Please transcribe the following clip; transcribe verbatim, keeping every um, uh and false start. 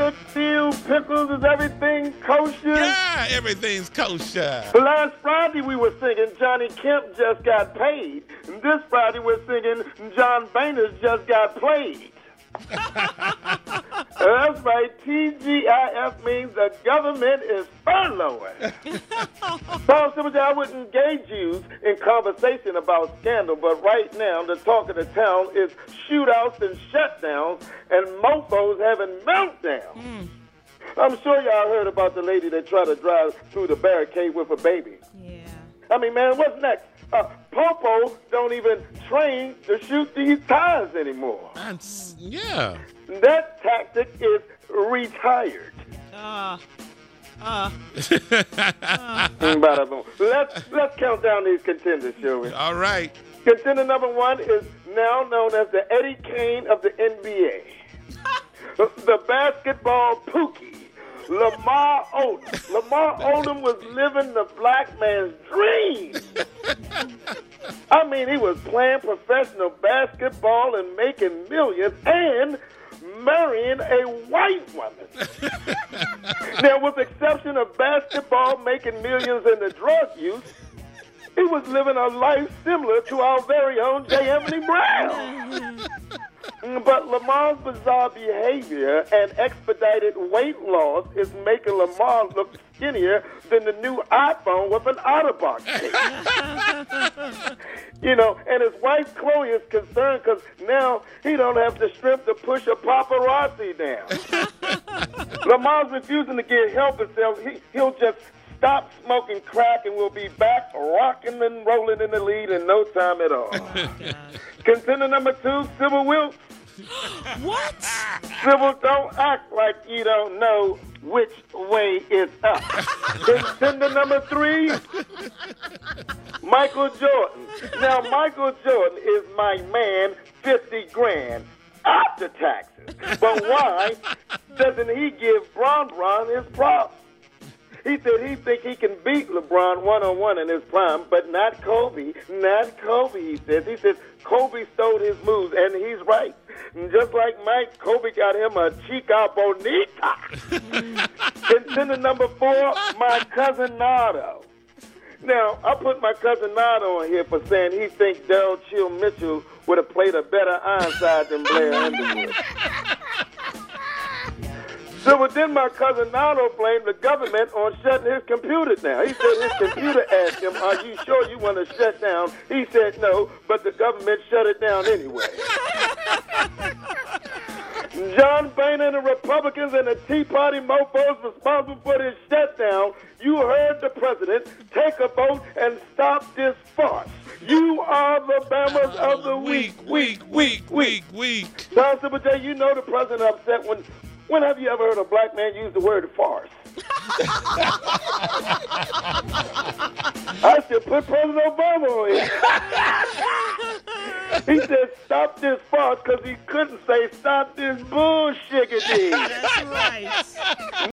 good deal, pickles, is everything kosher? Yeah, everything's kosher. Last Friday we were singing Johnny Kemp just got paid. And this Friday we're singing John Boehner's just got played. That's right. T G I F means the government is furloughing. So, Simple J, I would engage you in conversation about scandal, but right now the talk of the town is shootouts and shutdowns and mofos having meltdowns. Mm. I'm sure y'all heard about the lady that tried to drive through the barricade with a baby. Yeah. I mean, man, what's next? Uh, Popo don't even train to shoot these tires anymore. That's, yeah. That tactic is retired. Uh, uh, uh. Bada boom. Let's, let's count down these contenders, shall we? All right. Contender number one is now known as the Eddie Kane of the N B A. The basketball Pookie, Lamar Odom. Lamar Odom was living the black man's dream. I mean, he was playing professional basketball and making millions and marrying a white woman. Now, with the exception of basketball making millions and the drug use, he was living a life similar to our very own J. Anthony Brown. But Lamar's bizarre behavior and expedited weight loss is making Lamar look skinnier than the new iPhone with an Otterbox case. You know, and his wife Chloe is concerned because now he don't have the strength to push a paparazzi down. Lamar's refusing to get help himself. He, he'll just stop smoking crack and we'll be back rocking and rolling in the lead in no time at all. Oh, Contender number two, Sybil Wilkes. What? Sybil, don't act like you don't know which way is up. Contender number three, Michael Jordan. Now, Michael Jordan is my man, fifty grand after taxes. But why doesn't he give Bron Bron his props? He said he think he can beat LeBron one-on-one in his prime, but not Kobe. Not Kobe, he says. He says Kobe stole his moves, and he's right. And just like Mike, Kobe got him a chica bonita. Contender number four, my cousin Nardo. Now, I put my cousin Nardo on here for saying he thinks Daryl Chill Mitchell would have played a better Ironside than Blair Underwood. So but then my cousin Nardo blamed the government on shutting his computer down. He said his computer asked him, are you sure you want to shut down? He said no, but the government shut it down anyway. John Boehner and the Republicans and the Tea Party mofos responsible for this shutdown, you heard the president. Take a vote and stop this farce. You are the Bammers of the week, week, week, week, week. John Simple J, you know the president upset when... When have you ever heard a black man use the word farce? I should put President Obama on here. He said, stop this farce, because he couldn't say, stop this bullshit. That's right.